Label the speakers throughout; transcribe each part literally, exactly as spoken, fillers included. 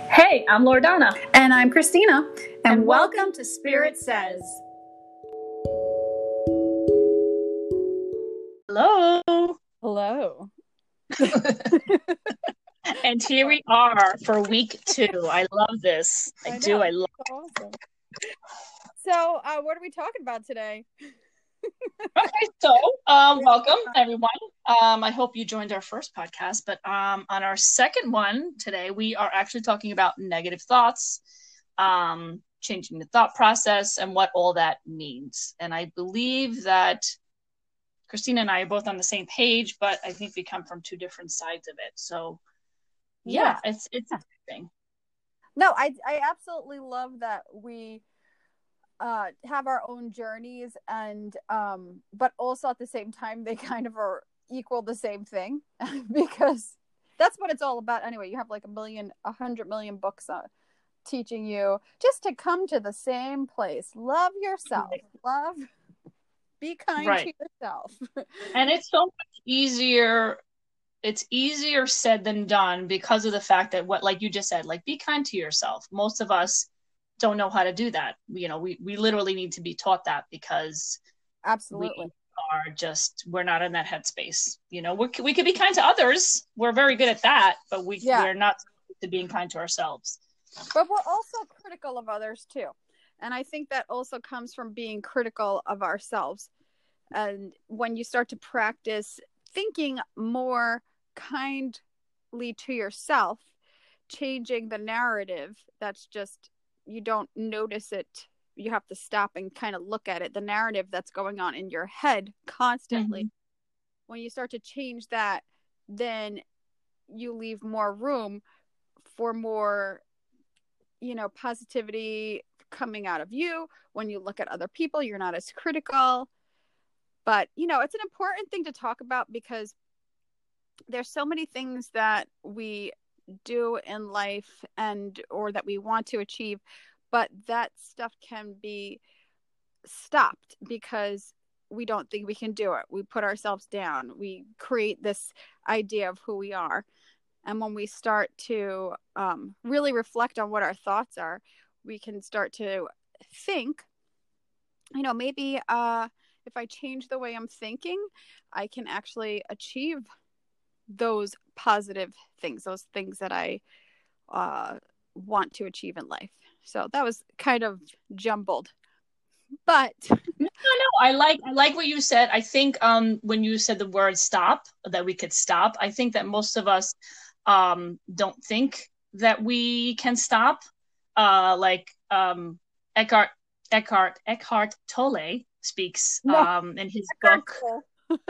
Speaker 1: Hey, I'm Loredana.
Speaker 2: And I'm Christina.
Speaker 1: And, and welcome, welcome to Spirit Says.
Speaker 3: Hello.
Speaker 2: Hello.
Speaker 3: And here we are for week two. I love this. I, I do. I love
Speaker 2: it. Awesome. So, uh, what are we talking about today?
Speaker 3: Okay, so um, welcome everyone. Um, I hope you joined our first podcast, but um, on our second one today, we are actually talking about negative thoughts, um, changing the thought process, and what all that means. And I believe that Christina and I are both on the same page, but I think we come from two different sides of it. So, yeah, yeah. it's it's interesting.
Speaker 2: No, I I absolutely love that we uh have our own journeys, and um but also at the same time they kind of are equal the same thing because that's what it's all about anyway. You have like a million a hundred million books uh, teaching you just to come to the same place. Love yourself. Right. Love be kind right. to yourself.
Speaker 3: And it's so much easier it's easier said than done because of the fact that what like you just said, like be kind to yourself. Most of us don't know how to do that. You know, we, we literally need to be taught that because
Speaker 2: absolutely
Speaker 3: we are just, we're not in that headspace. You know, we're, we could be kind to others. We're very good at that, but we, yeah. we're not to being kind to ourselves.
Speaker 2: But we're also critical of others too. And I think that also comes from being critical of ourselves. And when you start to practice thinking more kindly to yourself, changing the narrative, that's just, you don't notice it. You have to stop and kind of look at it. The narrative that's going on in your head constantly. Mm-hmm. When you start to change that, then you leave more room for more, you know, positivity coming out of you. When you look at other people, you're not as critical. But, you know, it's an important thing to talk about because there's so many things that we do in life and or that we want to achieve, but that stuff can be stopped because we don't think we can do it. We put ourselves down. We create this idea of who we are. And when we start to um, really reflect on what our thoughts are, we can start to think, you know, maybe uh, if I change the way I'm thinking, I can actually achieve those positive things, those things that I uh, want to achieve in life. So that was kind of jumbled, but
Speaker 3: no, no, I like, I like what you said. I think um, when you said the word stop, that we could stop, I think that most of us um, don't think that we can stop. Uh, like um, Eckhart, Eckhart, Eckhart Tolle speaks no. um, in his Eckhart book. Tolle.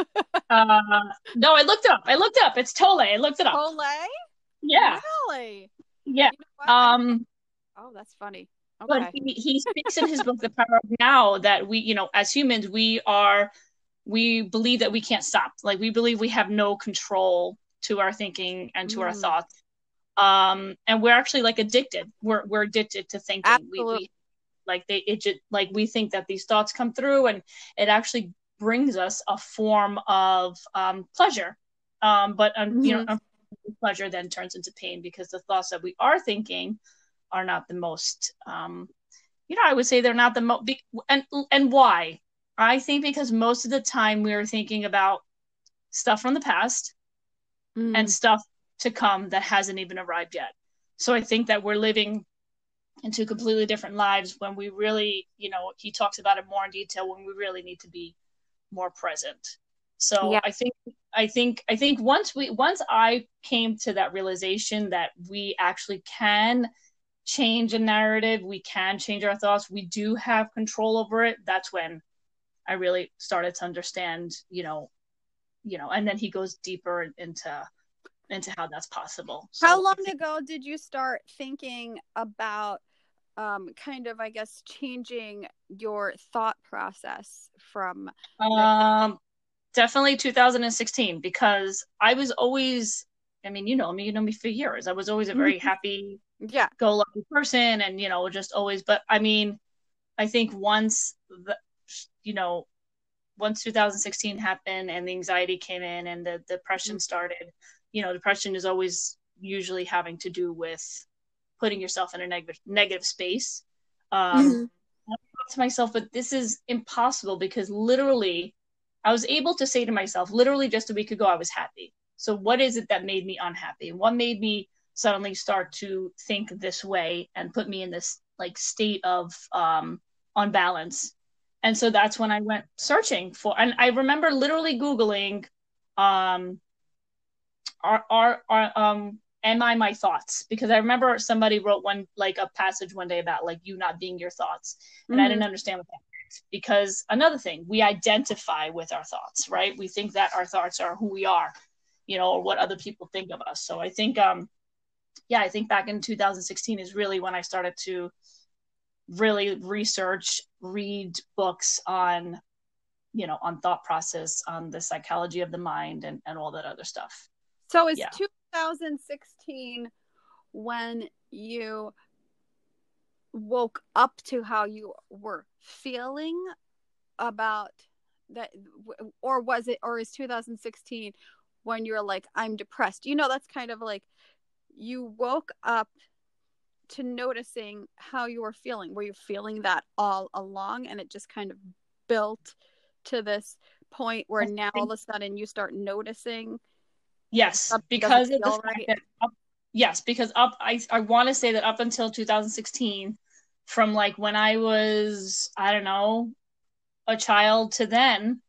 Speaker 3: uh no I looked it up I looked it up it's Tolle I looked it up
Speaker 2: Tolle
Speaker 3: yeah
Speaker 2: really
Speaker 3: yeah you know um
Speaker 2: oh that's funny okay.
Speaker 3: But he, he speaks in his book The Power of Now that we, you know, as humans we are we believe that we can't stop. Like we believe we have no control to our thinking and to mm. our thoughts, um and we're actually like addicted we're we're addicted to thinking.
Speaker 2: Absolutely.
Speaker 3: we, we like they it just like we think that these thoughts come through and it actually brings us a form of um, pleasure. Um, but, um, mm-hmm. you know, pleasure then turns into pain because the thoughts that we are thinking are not the most, um, you know, I would say they're not the most, be- and, and why? I think because most of the time we're thinking about stuff from the past mm. and stuff to come that hasn't even arrived yet. So I think that we're living into completely different lives when we really, you know, he talks about it more in detail when we really need to be more present. So yeah. I think I think I think once we once I came to that realization that we actually can change a narrative, we can change our thoughts, we do have control over it, that's when I really started to understand, you know, you know, and then he goes deeper into into how that's possible. So
Speaker 2: how long think, ago did you start thinking about um kind of I guess changing your thought process from
Speaker 3: um definitely two thousand sixteen, because I was always, I mean, you know me, you know me for years. I was always a very happy,
Speaker 2: yeah,
Speaker 3: go lucky person, and you know, just always. But I mean, I think once the, you know, once two thousand sixteen happened and the anxiety came in and the depression mm-hmm. started, you know, depression is always usually having to do with putting yourself in a negative negative space. Um,
Speaker 2: Mm-hmm.
Speaker 3: I thought to myself, but this is impossible, because literally I was able to say to myself, literally just a week ago, I was happy. So what is it that made me unhappy? What made me suddenly start to think this way and put me in this like state of um, unbalance? And so that's when I went searching for, and I remember literally Googling, um, are, are, are, um, am I my thoughts? Because I remember somebody wrote one, like a passage one day about like you not being your thoughts. And
Speaker 2: Mm-hmm.
Speaker 3: I didn't understand what that meant, because another thing, we identify with our thoughts, right? We think that our thoughts are who we are, you know, or what other people think of us. So I think, um, yeah, I think back in two thousand sixteen is really when I started to really research, read books on, you know, on thought process, on the psychology of the mind, and, and all that other stuff.
Speaker 2: So is
Speaker 3: Yeah.
Speaker 2: two thousand sixteen when you woke up to how you were feeling about that, or was it, or is two thousand sixteen when you're like, I'm depressed? You know, that's kind of like you woke up to noticing how you were feeling. Were you feeling that all along, and it just kind of built to this point where now all of a sudden you start noticing?
Speaker 3: Yes, because of the fact
Speaker 2: right?
Speaker 3: that up, yes, because up I I want to say that up until two thousand sixteen, from like when I was, I don't know, a child to then,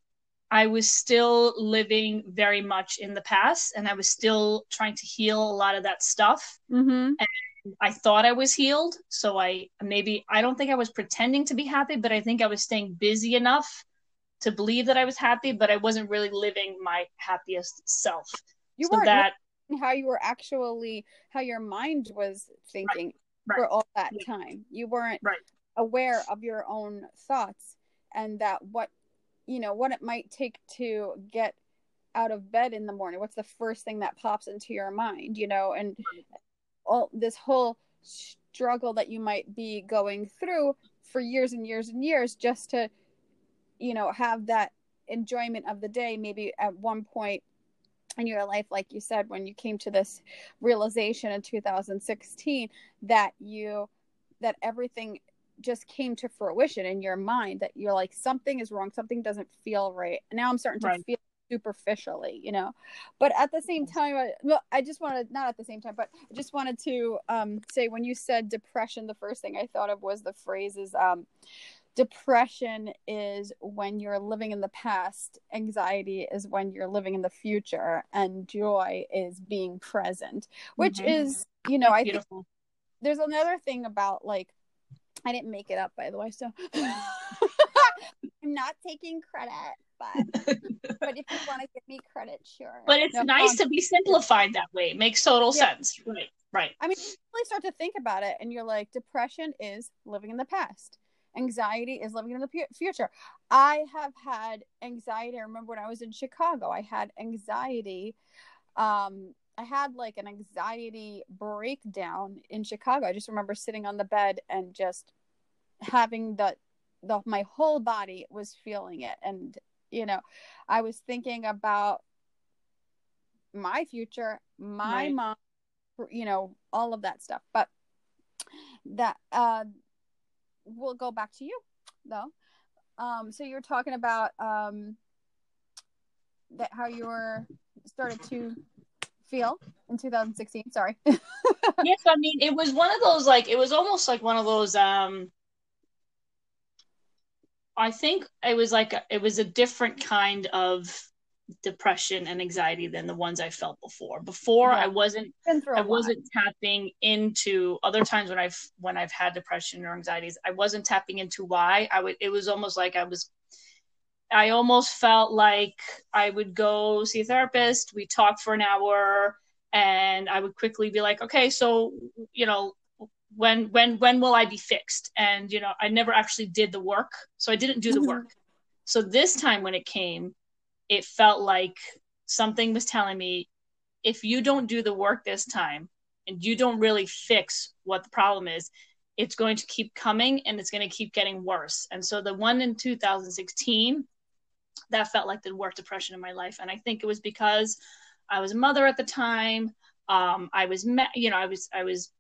Speaker 3: I was still living very much in the past, and I was still trying to heal a lot of that stuff.
Speaker 2: Mm-hmm.
Speaker 3: And I thought I was healed, so I maybe I don't think I was pretending to be happy, but I think I was staying busy enough to believe that I was happy, but I wasn't really living my happiest self.
Speaker 2: You
Speaker 3: so
Speaker 2: weren't
Speaker 3: that
Speaker 2: how you were actually, how your mind was thinking
Speaker 3: right,
Speaker 2: for
Speaker 3: right.
Speaker 2: all that
Speaker 3: Yeah.
Speaker 2: time. You weren't
Speaker 3: right.
Speaker 2: aware of your own thoughts, and that what, you know, what it might take to get out of bed in the morning. What's the first thing that pops into your mind, you know, and all this whole struggle that you might be going through for years and years and years just to, you know, have that enjoyment of the day. Maybe at one point in your life, like you said, when you came to this realization in two thousand sixteen that you, that everything just came to fruition in your mind, that you're like, something is wrong, something doesn't feel right. And now I'm starting to
Speaker 3: right.
Speaker 2: feel superficially, you know, but at the same time, I, well, I just wanted, not at the same time, but I just wanted to um, say, when you said depression, the first thing I thought of was the phrase is, um, depression is when you're living in the past, anxiety is when you're living in the future, and joy is being present, which mm-hmm. is, you know,
Speaker 3: That's
Speaker 2: I
Speaker 3: beautiful.
Speaker 2: think there's another thing about, like, I didn't make it up, by the way, so I'm not taking credit, but but if you want to give me credit, sure.
Speaker 3: But it's no, nice um, to be simplified that way. It makes total yeah. sense. Right, right.
Speaker 2: I mean, you really start to think about it, and you're like, depression is living in the past. Anxiety is living in the pu- future. I have had anxiety. I remember when I was in Chicago, I had anxiety. Um, I had like an anxiety breakdown in Chicago. I just remember sitting on the bed and just having the, the my whole body was feeling it. And, you know, I was thinking about my future, my
Speaker 3: right.
Speaker 2: mom, you know, all of that stuff. But that, uh, we'll go back to you though. Um, so you're talking about um, that how you were started to feel in two thousand sixteen. Sorry.
Speaker 3: Yes, I mean, it was one of those, like, it was almost like one of those. Um, I think it was like a, it was a different kind of depression and anxiety than the ones I felt before. Before yeah. I wasn't, I wasn't lot. tapping into other times when I've when I've had depression or anxieties. I wasn't tapping into why. I would. It was almost like I was. I almost felt like I would go see a therapist. We talk for an hour, and I would quickly be like, okay, so you know, when when when will I be fixed? And you know, I never actually did the work, so I didn't do the work. So this time when it came, it felt like something was telling me, if you don't do the work this time and you don't really fix what the problem is, it's going to keep coming and it's going to keep getting worse. And so the one in two thousand sixteen, that felt like the worst depression in my life. And I think it was because I was a mother at the time. Um, I was, ma- you know, I was, I was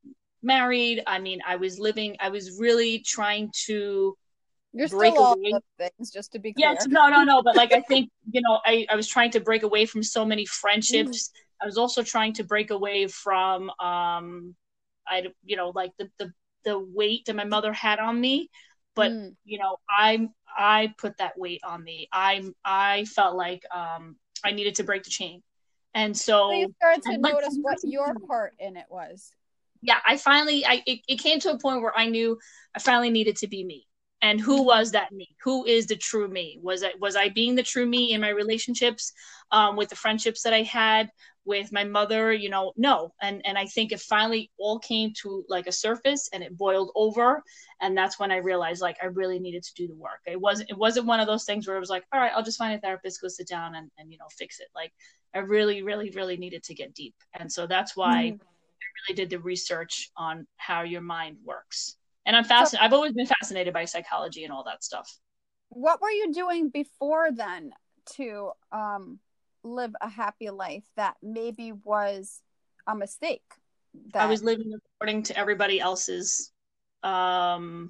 Speaker 3: married. I mean, I was living, I was really trying to
Speaker 2: You're
Speaker 3: break
Speaker 2: still all
Speaker 3: away.
Speaker 2: of things, just to be clear.
Speaker 3: Yes, no, no, no. But like, I think, you know, I, I was trying to break away from so many friendships. Mm-hmm. I was also trying to break away from, um, I, you know, like the, the, the weight that my mother had on me. But, mm. you know, I, I put that weight on me. I, I felt like, um, I needed to break the chain. And so,
Speaker 2: so you started to notice what your part in it was.
Speaker 3: Yeah, I finally, I it, it came to a point where I knew I finally needed to be me. And who was that me? Who is the true me? Was I, was I being the true me in my relationships, um, with the friendships that I had with my mother? You know, no. And and I think it finally all came to like a surface and it boiled over. And that's when I realized like I really needed to do the work. It wasn't it wasn't one of those things where it was like, all right, I'll just find a therapist, go sit down and, and you know, fix it. Like I really, really, really needed to get deep. And so that's why mm-hmm. I really did the research on how your mind works. And I'm fascinated. So, I've always been fascinated by psychology and all that stuff.
Speaker 2: What were you doing before then to um, live a happy life that maybe was a mistake? That...
Speaker 3: I was living according to everybody else's um,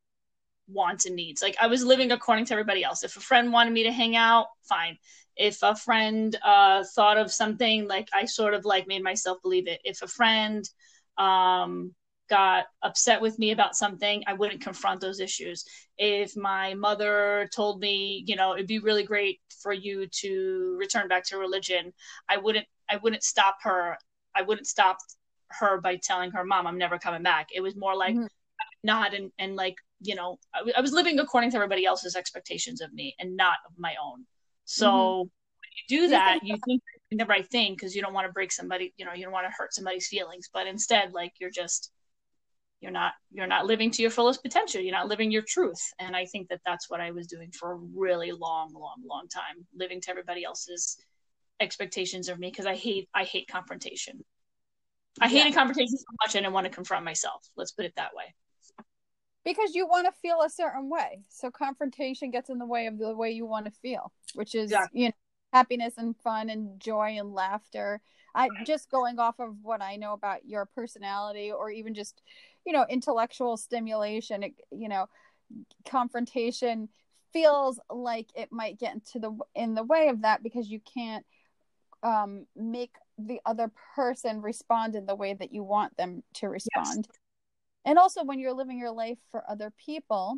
Speaker 3: wants and needs. Like I was living according to everybody else. If a friend wanted me to hang out, fine. If a friend uh, thought of something, like I sort of like made myself believe it. If a friend um, got upset with me about something, I wouldn't confront those issues. If my mother told me, you know, it'd be really great for you to return back to religion, I wouldn't, I wouldn't stop her. I wouldn't stop her by telling her, Mom, I'm never coming back. It was more like mm-hmm. nod and, and like, you know, I, w- I was living according to everybody else's expectations of me and not of my own. So mm-hmm. when you do that, you think you're doing the right thing because you don't want to break somebody, you know, you don't want to hurt somebody's feelings, but instead, like you're just, You're not you're not living to your fullest potential. You're not living your truth. And I think that that's what I was doing for a really long, long, long time, living to everybody else's expectations of me because I hate I hate confrontation. I yeah. hated confrontation so much I didn't want to confront myself. Let's put it that way.
Speaker 2: Because you want to feel a certain way. So confrontation gets in the way of the way you want to feel, which is, exactly. you know, happiness and fun and joy and laughter. I just going off of what I know about your personality or even just, you know, intellectual stimulation, it, you know, confrontation feels like it might get into the in the way of that because you can't um, make the other person respond in the way that you want them to respond. Yes. And also when you're living your life for other people,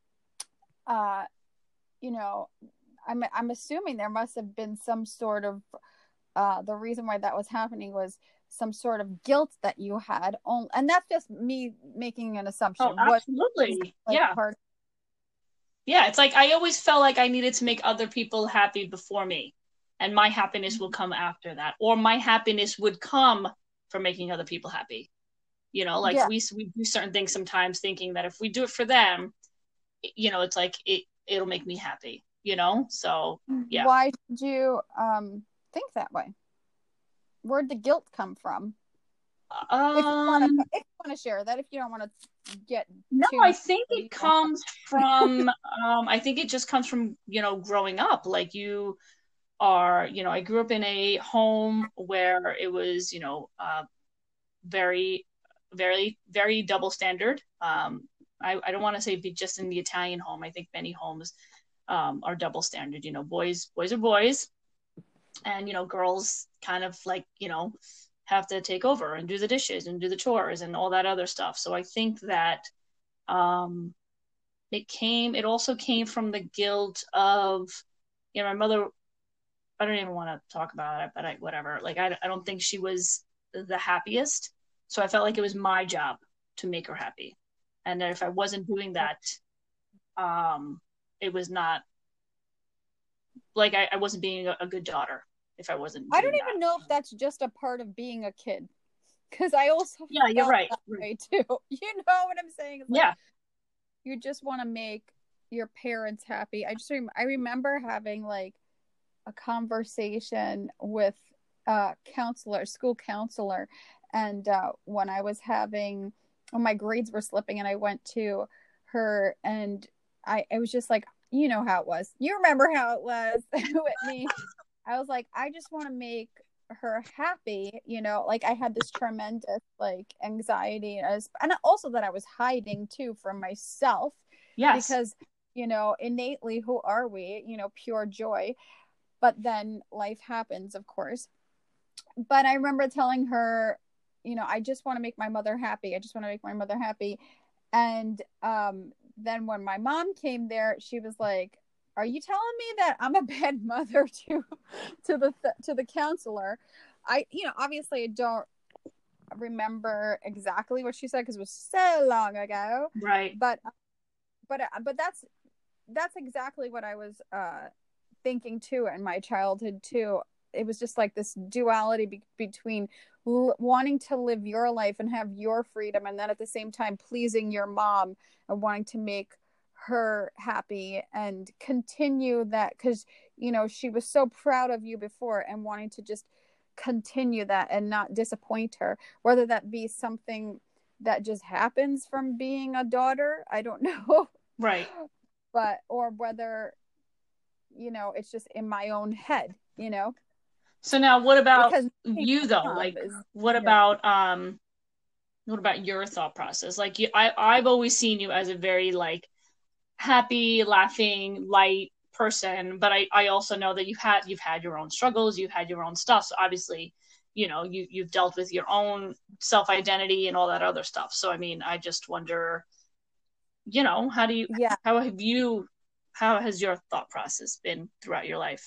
Speaker 2: uh, you know, I'm I'm assuming there must have been some sort of uh, the reason why that was happening was some sort of guilt that you had on, and that's just me making an assumption.
Speaker 3: Oh, absolutely. What, like, yeah. Part- yeah. It's like, I always felt like I needed to make other people happy before me and my happiness will come after that, or my happiness would come from making other people happy. You know, like yeah. we, we do certain things sometimes thinking that if we do it for them, you know, it's like, it, it'll make me happy, you know? So yeah.
Speaker 2: Why did you, um, think that way? Where'd the guilt come from?
Speaker 3: Um, if
Speaker 2: you want to share that, if you don't want to get
Speaker 3: no, I think it comes from. um, I think it just comes from you know growing up. Like you are, you know, I grew up in a home where it was, you know, uh, very, very, very double standard. Um, I, I don't want to say be just in the Italian home. I think many homes um, are double standard. You know, boys, boys are boys. And, you know, girls kind of like, you know, have to take over and do the dishes and do the chores and all that other stuff. So I think that um, it came, it also came from the guilt of, you know, my mother, I don't even want to talk about it, but I, whatever. Like, I, I don't think she was the happiest. So I felt like it was my job to make her happy. And that if I wasn't doing that, um, it was not, like I, I wasn't being a, a good daughter if I wasn't.
Speaker 2: I don't
Speaker 3: that.
Speaker 2: even know if that's just a part of being a kid, because I also
Speaker 3: yeah, you're right.
Speaker 2: That way too. You know what I'm saying? It's like,
Speaker 3: yeah,
Speaker 2: you just want to make your parents happy. I just rem- I remember having like a conversation with a counselor, school counselor, and uh, when I was having, when my grades were slipping, and I went to her, and I, I was just like, you know how it was. You remember how it was with me. I was like, I just want to make her happy, you know, like I had this tremendous like anxiety, as and also that I was hiding too from myself.
Speaker 3: Yes.
Speaker 2: Because, you know, innately, who are we? You know, pure joy. But then life happens, of course. But I remember telling her, you know, I just want to make my mother happy. I just want to make my mother happy. And um, then when my mom came there, she was like, are you telling me that I'm a bad mother to to the to the counselor? I, you know, obviously I don't remember exactly what she said because it was so long ago.
Speaker 3: Right.
Speaker 2: But but but that's that's exactly what I was uh, thinking too in my childhood too. It was just like this duality be- between l- wanting to live your life and have your freedom, and then at the same time pleasing your mom and wanting to make her happy and continue that, because you know she was so proud of you before, and wanting to just continue that and not disappoint her, whether that be something that just happens from being a daughter, I don't know.
Speaker 3: Right.
Speaker 2: But or whether, you know, it's just in my own head, you know.
Speaker 3: So now what about
Speaker 2: Because
Speaker 3: you though? Like
Speaker 2: is,
Speaker 3: what about um what about your thought process? Like you, I I've always seen you as a very like happy, laughing, light person, but I I also know that you've had you've had your own struggles, you've had your own stuff. So obviously, you know, you you've dealt with your own self-identity and all that other stuff. So I mean, I just wonder, you know, how do you
Speaker 2: yeah.
Speaker 3: how have you how has your thought process been throughout your life?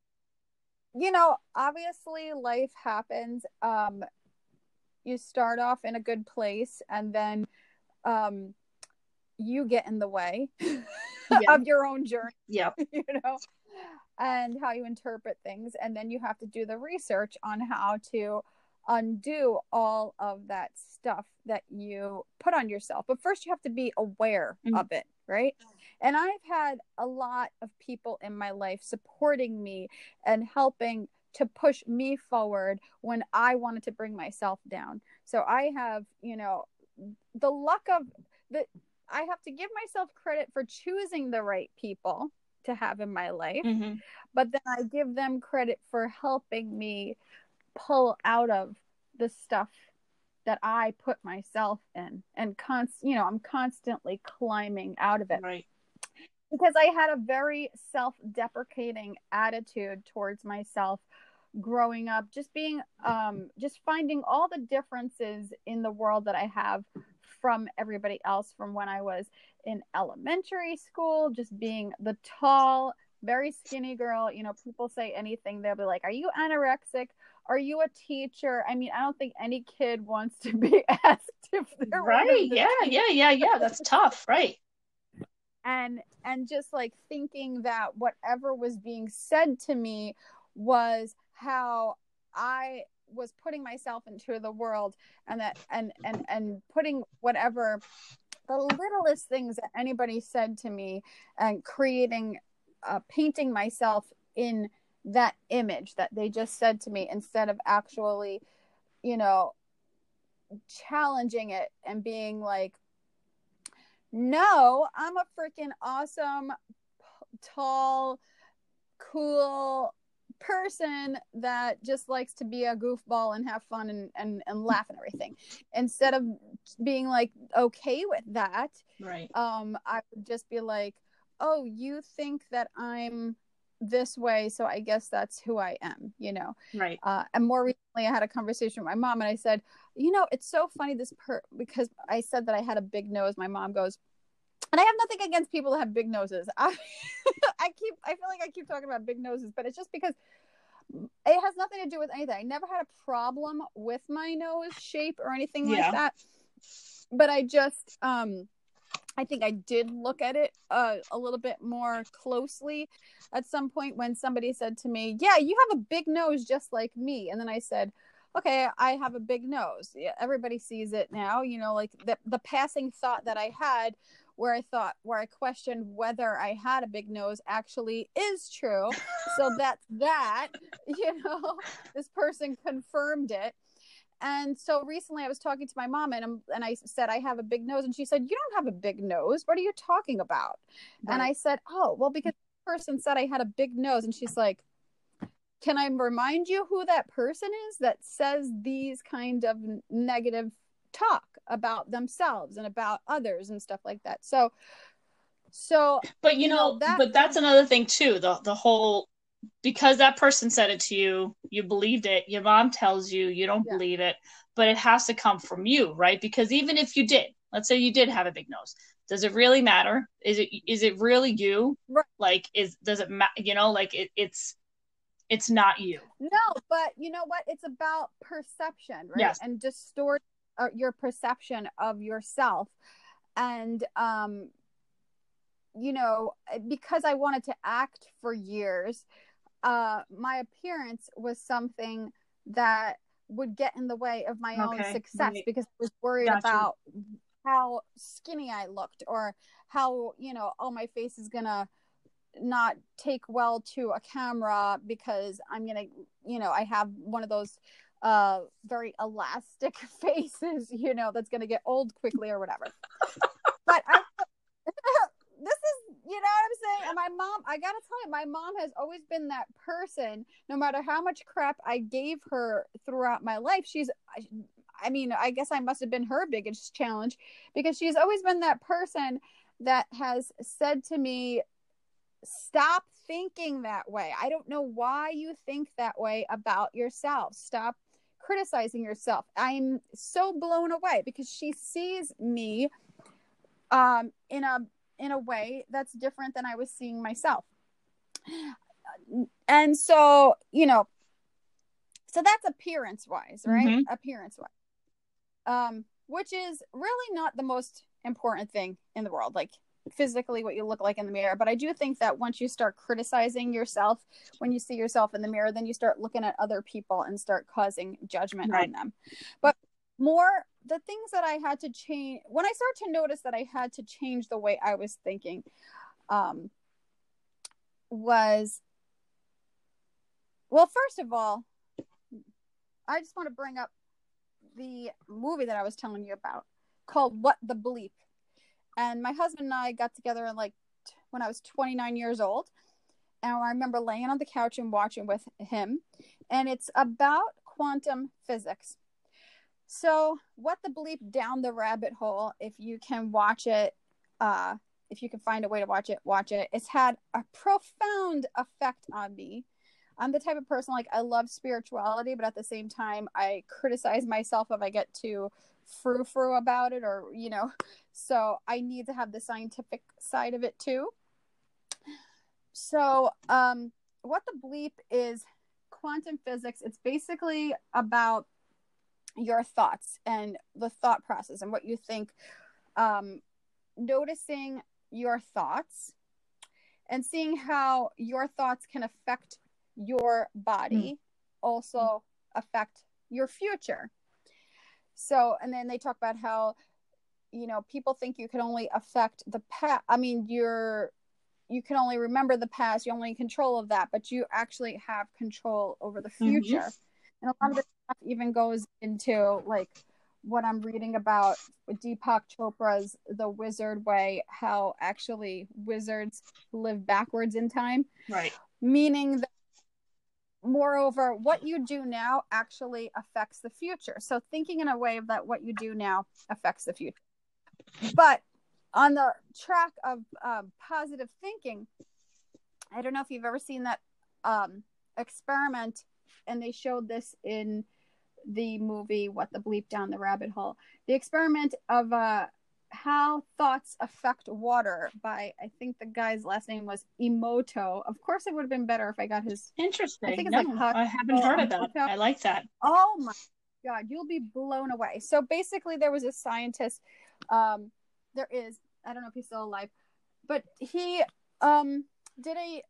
Speaker 2: You know, obviously life happens. Um, you start off in a good place, and then um, you get in the way
Speaker 3: Yeah.
Speaker 2: of your own journey.
Speaker 3: Yep.
Speaker 2: You know, and how you interpret things, and then you have to do the research on how to undo all of that stuff that you put on yourself. But first you have to be aware
Speaker 3: Mhm.
Speaker 2: of it, right? And I've had a lot of people in my life supporting me and helping to push me forward when I wanted to bring myself down. So I have, you know, the luck of the I have to give myself credit for choosing the right people to have in my life.
Speaker 3: Mm-hmm.
Speaker 2: But then I give them credit for helping me pull out of the stuff that I put myself in, and const, you know, I'm constantly climbing out of it.
Speaker 3: Right.
Speaker 2: Because I had a very self-deprecating attitude towards myself growing up, just being, um, just finding all the differences in the world that I have from everybody else from when I was in elementary school, just being the tall, very skinny girl. You know, people say anything, they'll be like, are you anorexic? Are you a teacher? I mean, I don't think any kid wants to be asked if they're
Speaker 3: right.
Speaker 2: one of the
Speaker 3: Yeah,
Speaker 2: teachers.
Speaker 3: yeah, yeah, yeah. That's tough, right?
Speaker 2: And and just like thinking that whatever was being said to me was how I was putting myself into the world, and that and and and putting whatever the littlest things that anybody said to me, and creating uh, painting myself in that image that they just said to me, instead of actually, you know, challenging it and being like, no, I'm a freaking awesome, tall, cool person that just likes to be a goofball and have fun and, and, and laugh and everything. Instead of being like okay with that,
Speaker 3: right.
Speaker 2: um, I would just be like, oh, you think that I'm this way, so I guess that's who I am, you know?
Speaker 3: Right.
Speaker 2: Uh, and more recently, I had a conversation with my mom, and I said, you know, it's so funny this per because I said that I had a big nose. My mom goes, and I have nothing against people that have big noses. I, I keep, I feel like I keep talking about big noses, but it's just because it has nothing to do with anything. I never had a problem with my nose shape or anything
Speaker 3: Yeah.
Speaker 2: like that. But I just, um, I think I did look at it uh, a little bit more closely at some point when somebody said to me, yeah, you have a big nose just like me. And then I said, okay, I have a big nose. Yeah, everybody sees it now. You know, like the, the passing thought that I had where I thought, where I questioned whether I had a big nose actually is true. So that's that, you know, this person confirmed it. And so recently I was talking to my mom, and, and I said, I have a big nose. And she said, you don't have a big nose. What are you talking about? Right. And I said, oh, well, because the person said I had a big nose. And she's like, can I remind you who that person is that says these kind of negative talk about themselves and about others and stuff like that? So, so,
Speaker 3: but you, you know, know, that, but that's another thing too. The, the whole, because that person said it to you, you believed it. Your mom tells you, you don't yeah. believe it, but it has to come from you, right? Because even if you did, let's say you did have a big nose, does it really matter? Is it, is it really you?
Speaker 2: Right.
Speaker 3: Like, is, does it matter? You know, like it, it's, it's not you.
Speaker 2: No, but you know what? It's about perception, right?
Speaker 3: Yes.
Speaker 2: And distort uh, your perception of yourself. And, um, you know, because I wanted to act for years, uh, my appearance was something that would get in the way of my okay. own success right. because I was worried gotcha. about how skinny I looked, or how, you know, oh, my face is going to not take well to a camera because I'm going to, you know, I have one of those uh, very elastic faces, you know, that's going to get old quickly or whatever. But I, this is, you know what I'm saying? And my mom, I got to tell you, my mom has always been that person, no matter how much crap I gave her throughout my life. She's, I mean, I guess I must have been her biggest challenge, because she's always been that person that has said to me, stop thinking that way. I don't know why you think that way about yourself. Stop criticizing yourself. I'm so blown away because she sees me um, in a in a way that's different than I was seeing myself. And so, you know, so that's appearance wise, right? Mm-hmm. Appearance wise. Um, which is really not the most important thing in the world, like physically what you look like in the mirror. But I do think that once you start criticizing yourself, when you see yourself in the mirror, then you start looking at other people and start causing judgment right. on them. But more, the things that I had to change, when I started to notice that I had to change the way I was thinking, um, was, well, first of all, I just want to bring up the movie that I was telling you about called What the Bleep. And my husband and I got together in like t- when I was twenty-nine years old. And I remember laying on the couch and watching with him. And it's about quantum physics. So What the Bleep, down the rabbit hole, if you can watch it, uh, if you can find a way to watch it, watch it. It's had a profound effect on me. I'm the type of person, like, I love spirituality, but at the same time, I criticize myself if I get too frou-frou about it, or, you know, so I need to have the scientific side of it too. So, um, What the Bleep is quantum physics. It's basically about your thoughts and the thought process and what you think, um, noticing your thoughts and seeing how your thoughts can affect your body, mm. also affect your future. So, and then they talk about how, you know, people think you can only affect the past. I mean, you're, you can only remember the past. You only in control of that, but you actually have control over the future. Mm-hmm. And a lot of this stuff even goes into like what I'm reading about with Deepak Chopra's The Wizard Way, how actually wizards live backwards in time.
Speaker 3: Right.
Speaker 2: Meaning that, moreover, what you do now actually affects the future. So thinking in a way that what you do now affects the future. But on the track of um, positive thinking, I don't know if you've ever seen that um, experiment, and they showed this in the movie What the Bleep, Down the Rabbit Hole. The experiment of uh, how thoughts affect water by, I think the guy's last name was Emoto. Of course, it would have been better if I got his.
Speaker 3: Interesting. I think it's no, like Hot- I haven't heard of that. Emoto. I like that.
Speaker 2: Oh my God, you'll be blown away. So basically, there was a scientist. Um, there is, I don't know if he's still alive, but he um, did a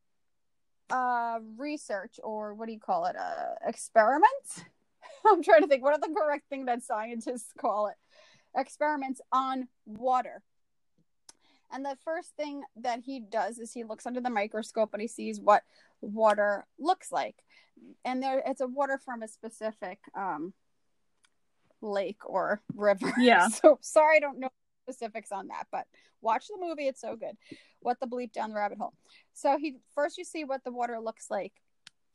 Speaker 2: uh, research, or what do you call it? Uh, experiment. I'm trying to think. What are the correct thing that scientists call it? Experiments on water. And the first thing that he does is he looks under the microscope and he sees what water looks like. And there, it's a water from a specific um, lake or river.
Speaker 3: Yeah.
Speaker 2: So sorry, I don't know specifics on that, but watch the movie. It's so good. What the Bleep, Down the Rabbit Hole. So he first you see what the water looks like.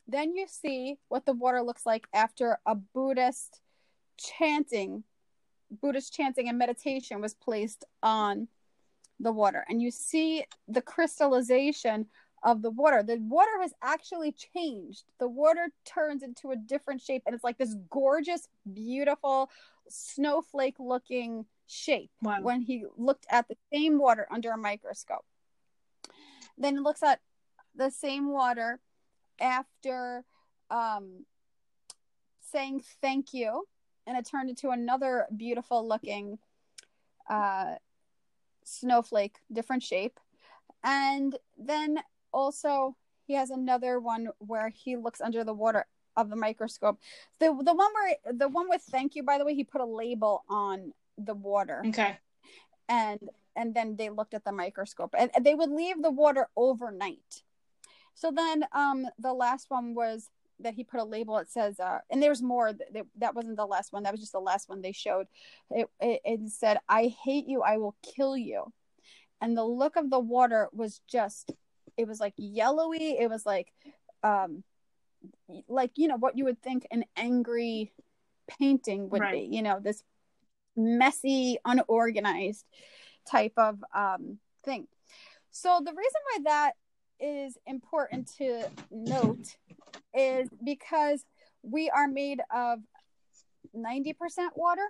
Speaker 2: Then you see what the water looks like after a Buddhist chanting, Buddhist chanting and meditation was placed on the water. And you see the crystallization of the water. The water has actually changed. The water turns into a different shape, and it's like this gorgeous, beautiful, snowflake looking shape.
Speaker 3: Wow.
Speaker 2: When he looked at the same water under a microscope. Then he looks at the same water after um, saying thank you, and it turned into another beautiful looking uh, snowflake, different shape. And then also he has another one where he looks under the water of the microscope. The the one where the one with thank you, by the way, he put a label on the water.
Speaker 3: Okay.
Speaker 2: And and then they looked at the microscope, and they would leave the water overnight. So then um the last one was that he put a label. It says uh and there's more. That, that wasn't the last one. That was just the last one they showed. It, it it said, "I hate you, I will kill you." And the look of the water was just, it was like yellowy. It was like um like, you know, what you would think an angry painting would
Speaker 3: Right.
Speaker 2: be, you know, this messy, unorganized type of um thing. So the reason why that is important to note is because we are made of ninety percent water.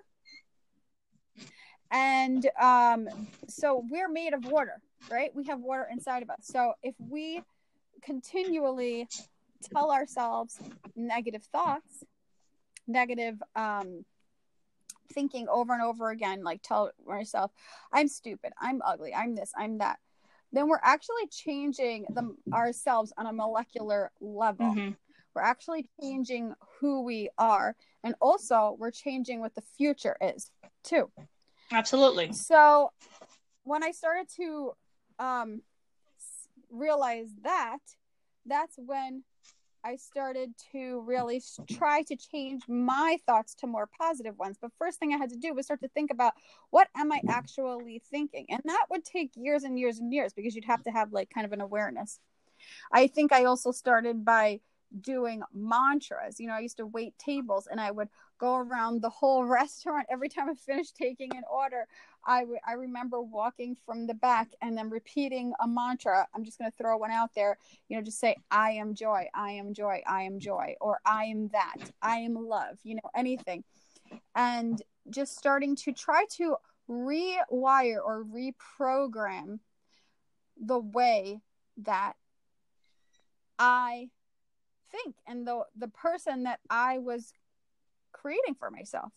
Speaker 2: And um, so we're made of water, right? We have water inside of us. So if we continually tell ourselves negative thoughts, negative um, thinking over and over again, like tell myself, I'm stupid, I'm ugly, I'm this, I'm that, then we're actually changing the, ourselves on a molecular level.
Speaker 3: Mm-hmm.
Speaker 2: We're actually changing who we are. And also we're changing what the future is too.
Speaker 3: Absolutely.
Speaker 2: So when I started to um, realize that, that's when I started to really try to change my thoughts to more positive ones. But first thing I had to do was start to think about, what am I actually thinking? And that would take years and years and years, because you'd have to have like kind of an awareness. I think I also started by doing mantras. You know, I used to wait tables, and I would go around the whole restaurant. Every time I finished taking an order, I, w- I remember walking from the back and then repeating a mantra. I'm just going to throw one out there, you know, just say, I am joy, I am joy, I am joy, or I am that, I am love, you know, anything. And just starting to try to rewire or reprogram the way that I think, and the the person that I was creating for myself.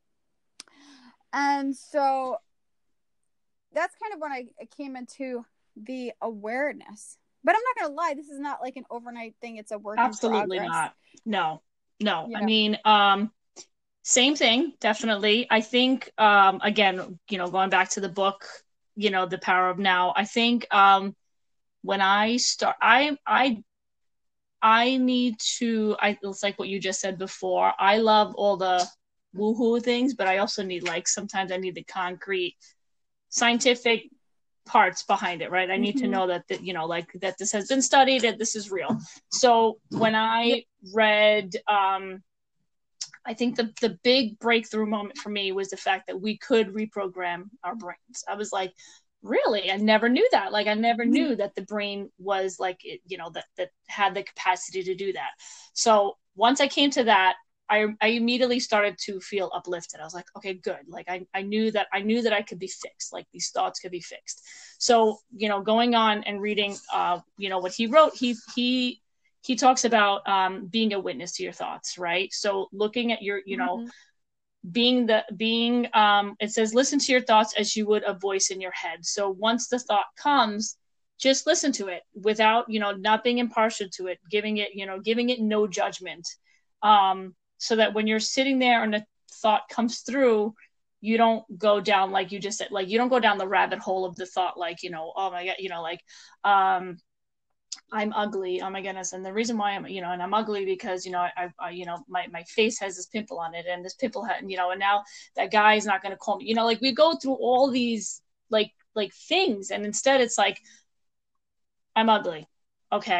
Speaker 2: And so that's kind of when I came into the awareness. But I'm not gonna lie, this is not like an overnight thing. It's a work
Speaker 3: Absolutely
Speaker 2: in progress.
Speaker 3: not. No, no.
Speaker 2: You
Speaker 3: I
Speaker 2: know?
Speaker 3: mean, um, same thing, definitely. I think, um, again, you know, going back to the book, you know, The Power of Now, I think um, when I start, I, I, I need to, I, it's like what you just said before. I love all the woohoo things, but I also need, like, sometimes I need the concrete scientific parts behind it, right? I need
Speaker 2: Mm-hmm.
Speaker 3: to know that, that, you know, like that this has been studied, that this is real. So when I
Speaker 2: Yep.
Speaker 3: read, um, I think the, the big breakthrough moment for me was the fact that we could reprogram our brains. I was like, really? I never knew that. Like, I never
Speaker 2: Mm-hmm.
Speaker 3: knew that the brain was like, it, you know, that, that had the capacity to do that. So once I came to that, I, I immediately started to feel uplifted. I was like, okay, good. Like I, I knew that I knew that I could be fixed. Like these thoughts could be fixed. So, you know, going on and reading, uh, you know, what he wrote, he, he, he talks about um, being a witness to your thoughts, right? So looking at your, you know,
Speaker 2: Mm-hmm.
Speaker 3: being the, being, um, it says, listen to your thoughts as you would a voice in your head. So once the thought comes, just listen to it without, you know, not being impartial to it, giving it, you know, giving it no judgment. Um, so that when you're sitting there and a thought comes through, you don't go down, like you just said, like you don't go down the rabbit hole of the thought, like, you know, oh my God, you know, like, um, I'm ugly. Oh my goodness. And the reason why I'm, you know, and I'm ugly because, you know, I, I you know, my, my face has this pimple on it, and this pimple had, you know, and now that guy is not going to call me, you know, like we go through all these like, like things. And instead it's like, I'm ugly. Okay.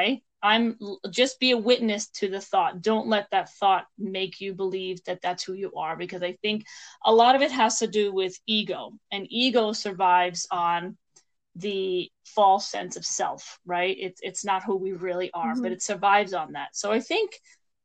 Speaker 3: I'm just be a witness to the thought. Don't let that thought make you believe that that's who you are, because I think a lot of it has to do with ego, and ego survives on the false sense of self, right? It's it's not who we really are, mm-hmm. but it survives on that. So I think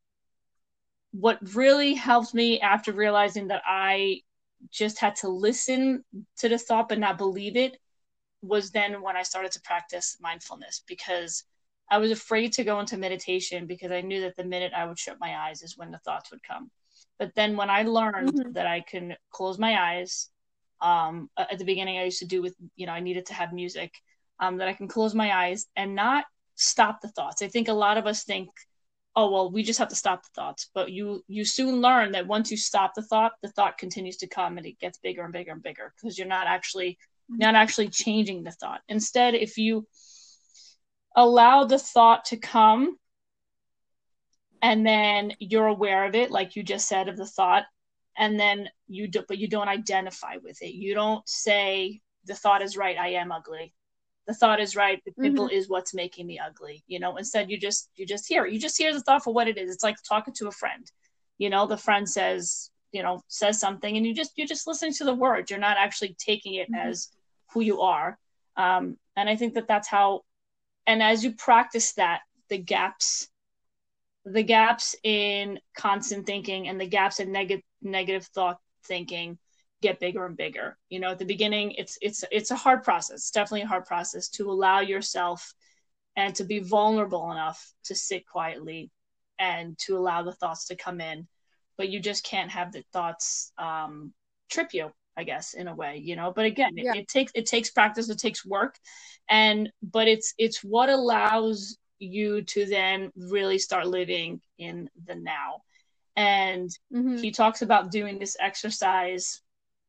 Speaker 3: what really helped me after realizing that I just had to listen to the thought but not believe it was then when I started to practice mindfulness, because I was afraid to go into meditation because I knew that the minute I would shut my eyes is when the thoughts would come. But then when I learned mm-hmm. that I can close my eyes, um, at the beginning I used to do with, you know, I needed to have music, um, that I can close my eyes and not stop the thoughts. I think a lot of us think, oh, well, we just have to stop the thoughts. But you you soon learn that once you stop the thought, the thought continues to come and it gets bigger and bigger and bigger, because you're not actually not actually changing the thought. Instead, if you allow the thought to come and then you're aware of it, like you just said, of the thought, and then you do, but you don't identify with it. You don't say the thought is right, I am ugly. The thought is right, the pimple mm-hmm. is what's making me ugly. You know, instead you just you just hear it. You just hear the thought for what it is. It's like talking to a friend. You know, the friend says, you know, says something, and you just you're just listening to the words. You're not actually taking it mm-hmm. as who you are. Um, and I think that that's how. And as you practice that, the gaps, the gaps in constant thinking and the gaps in negative negative thought thinking get bigger and bigger. You know, at the beginning, it's it's it's a hard process. It's definitely a hard process to allow yourself and to be vulnerable enough to sit quietly and to allow the thoughts to come in. But you just can't have the thoughts um, trip you, I guess, in a way, you know. But again, yeah. it, it takes it takes practice, it takes work, and but it's it's what allows you to then really start living in the now. And mm-hmm. he talks about doing this exercise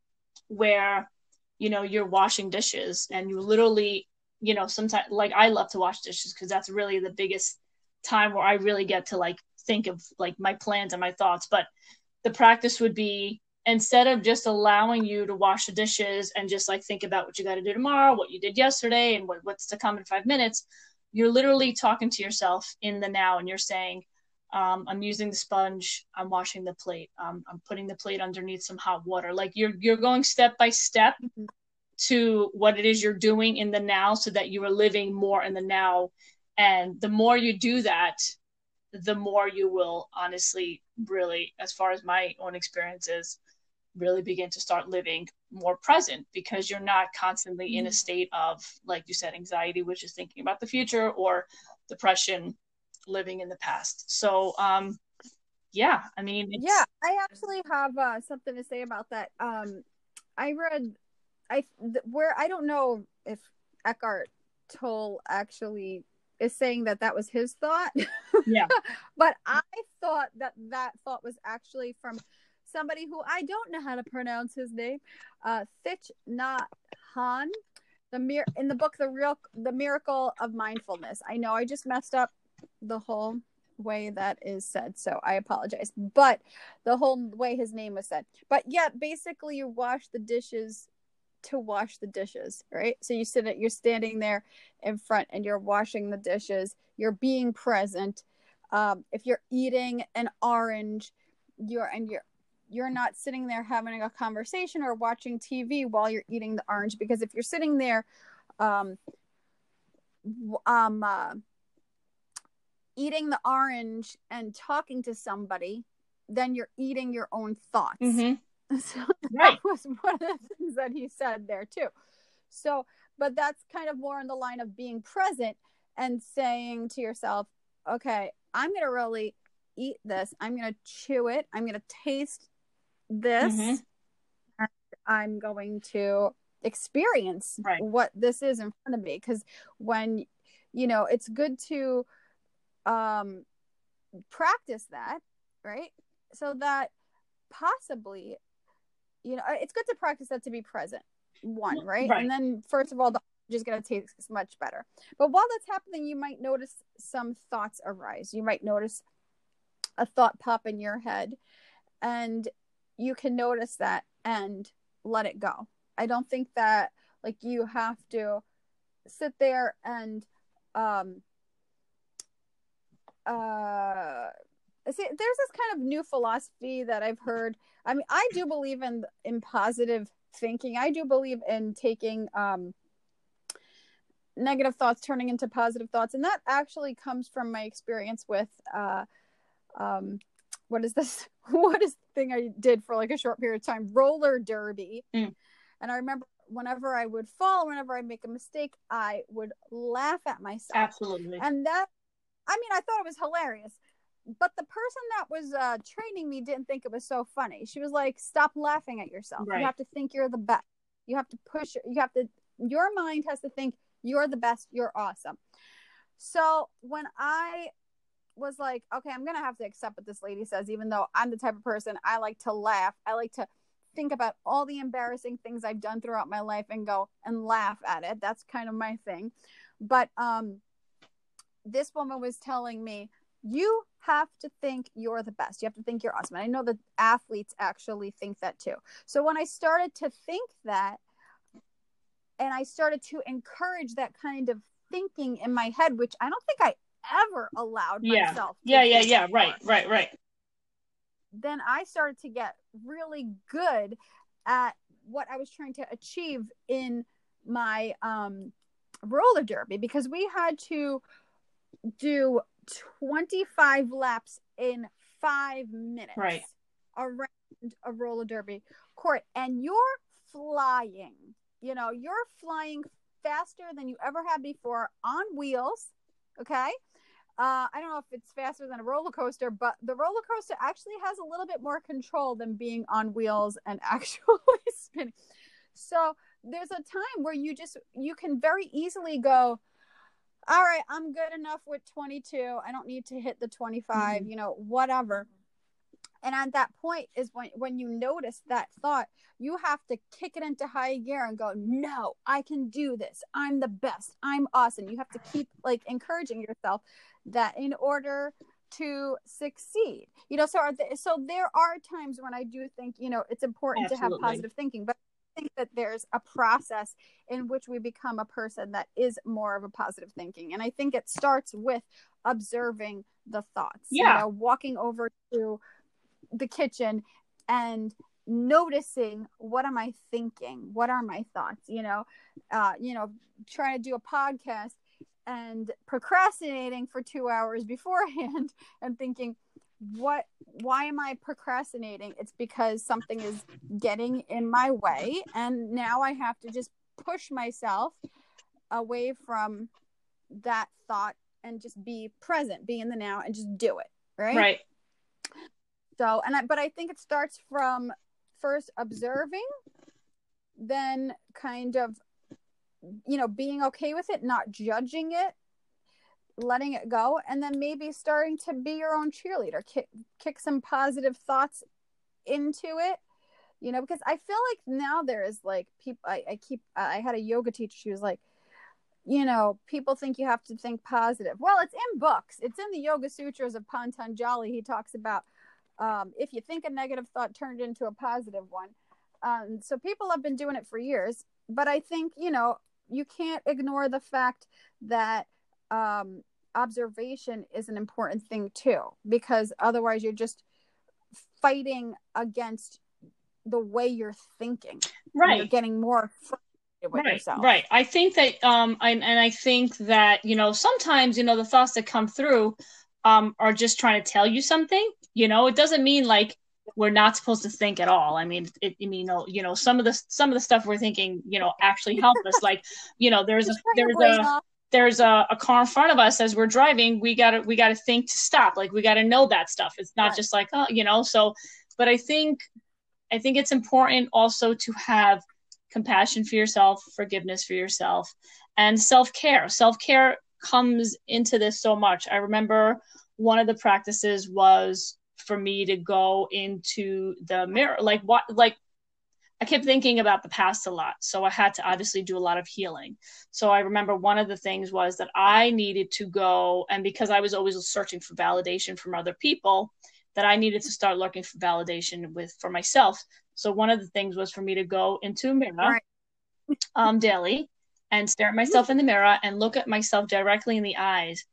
Speaker 3: where, you know, you're washing dishes and you literally, you know, sometimes, like, I love to wash dishes because that's really the biggest time where I really get to like think of like my plans and my thoughts. But the practice would be, instead of just allowing you to wash the dishes and just like think about what you got to do tomorrow, what you did yesterday, and what, what's to come in five minutes, you're literally talking to yourself in the now, and you're saying, um, I'm using the sponge, I'm washing the plate, um, I'm putting the plate underneath some hot water. Like you're you're going step by step mm-hmm. to what it is you're doing in the now, so that you are living more in the now. And the more you do that, the more you will honestly, really, as far as my own experiences, really begin to start living more present, because you're not constantly mm-hmm. in a state of, like you said, anxiety, which is thinking about the future, or depression, living in the past. So um yeah, I mean, it's...
Speaker 2: yeah, I actually have uh, something to say about that. um I read I th- where I don't know if Eckhart Tolle actually is saying that that was his thought.
Speaker 3: Yeah.
Speaker 2: But I thought that that thought was actually from somebody who I don't know how to pronounce his name, uh, Thich Nhat Hanh, the mir- in the book, the real, the Miracle of Mindfulness. I know I just messed up the whole way that is said, so I apologize. But the whole way his name was said. But yeah, basically, you wash the dishes to wash the dishes, right? So you sit, you're standing there in front, and you're washing the dishes. You're being present. Um, if you're eating an orange, you're and you're you're not sitting there having a conversation or watching T V while you're eating the orange, because if you're sitting there um, um, uh, eating the orange and talking to somebody, then you're eating your own thoughts.
Speaker 3: Mm-hmm.
Speaker 2: So
Speaker 3: right.
Speaker 2: That was one of the things that he said there too. So, but that's kind of more in the line of being present and saying to yourself, okay, I'm going to really eat this. I'm going to chew it. I'm going to taste this. Mm-hmm. And I'm going to experience
Speaker 3: right.
Speaker 2: what this is in front of me. Because when, you know, it's good to um, practice that, right? So that possibly, you know, it's good to practice that, to be present, one, right?
Speaker 3: right.
Speaker 2: And then, first of all, the orange is going to taste much better. But while that's happening, you might notice some thoughts arise. You might notice a thought pop in your head, and you can notice that and let it go. I don't think that, like, you have to sit there and um uh see, there's this kind of new philosophy that I've heard. I mean, I do believe in in positive thinking. I do believe in taking um negative thoughts turning into positive thoughts, and that actually comes from my experience with uh um what is this what is the thing I did for like a short period of time, roller derby.
Speaker 3: Mm.
Speaker 2: And I remember whenever I would fall, whenever I make a mistake, I would laugh at myself.
Speaker 3: Absolutely.
Speaker 2: And that, I mean, I thought it was hilarious, but the person that was uh training me didn't think it was so funny. She was like, stop laughing at yourself.
Speaker 3: Right.
Speaker 2: You have to think you're the best. You have to push, you have to, your mind has to think you're the best, you're awesome. So when I was like, okay, I'm going to have to accept what this lady says, even though I'm the type of person, I like to laugh. I like to think about all the embarrassing things I've done throughout my life and go and laugh at it. That's kind of my thing. But um, this woman was telling me, you have to think you're the best. You have to think you're awesome. And I know that athletes actually think that too. So when I started to think that, and I started to encourage that kind of thinking in my head, which I don't think I ever allowed
Speaker 3: yeah.
Speaker 2: myself to
Speaker 3: yeah yeah
Speaker 2: do
Speaker 3: yeah
Speaker 2: before.
Speaker 3: right right right
Speaker 2: Then I started to get really good at what I was trying to achieve in my um roller derby, because we had to do twenty-five laps in five minutes
Speaker 3: right
Speaker 2: around a roller derby court, and you're flying, you know, you're flying faster than you ever had before on wheels. Okay. Uh, I don't know if it's faster than a roller coaster, but the roller coaster actually has a little bit more control than being on wheels and actually spinning. So there's a time where you just, you can very easily go, all right, I'm good enough with twenty-two. I don't need to hit the twenty-five, mm-hmm. you know, whatever. And at that point is when, when you notice that thought, you have to kick it into high gear and go, no, I can do this. I'm the best. I'm awesome. You have to keep like encouraging yourself that in order to succeed, you know, so, are the, so there are times when I do think, you know, it's important Absolutely. to have positive thinking, but I think that there's a process in which we become a person that is more of a positive thinking. And I think it starts with observing the thoughts,
Speaker 3: yeah.
Speaker 2: you know, walking over to the kitchen and noticing, what am I thinking? What are my thoughts? You know, uh, you know, trying to do a podcast and procrastinating for two hours beforehand and thinking, what, why am I procrastinating? It's because something is getting in my way. And now I have to just push myself away from that thought and just be present, be in the now and just do it. Right.
Speaker 3: Right.
Speaker 2: So, and I, but I think it starts from first observing, then kind of, you know, being okay with it, not judging it, letting it go, and then maybe starting to be your own cheerleader, kick, kick some positive thoughts into it, you know, because I feel like now there is like people, I, I keep, I had a yoga teacher, she was like, you know, people think you have to think positive. Well, it's in books. It's in the Yoga Sutras of Patanjali. He talks about, Um, if you think a negative thought turned into a positive one. Um, so people have been doing it for years, but I think, you know, you can't ignore the fact that um, observation is an important thing too, because otherwise you're just fighting against the way you're thinking.
Speaker 3: Right.
Speaker 2: You're getting more frustrated with
Speaker 3: right.
Speaker 2: yourself.
Speaker 3: Right. I think that, um, I, and I think that, you know, sometimes, you know, the thoughts that come through um, are just trying to tell you something. You know, it doesn't mean like we're not supposed to think at all. I mean, it, I mean, you know, you know, some of the some of the stuff we're thinking, you know, actually help us. Like, you know, there's a there's a there's a, a car in front of us as we're driving. We gotta we gotta think to stop. Like, we gotta know that stuff. It's not right. just like, oh, you know. So, but I think I think it's important also to have compassion for yourself, forgiveness for yourself, and self-care. Self-care comes into this so much. I remember one of the practices was for me to go into the mirror. Like what, like I kept thinking about the past a lot. So I had to obviously do a lot of healing. So I remember one of the things was that I needed to go, and because I was always searching for validation from other people, that I needed to start looking for validation with, for myself. So one of the things was for me to go into a mirror right. um, daily and stare at myself in the mirror and look at myself directly in the eyes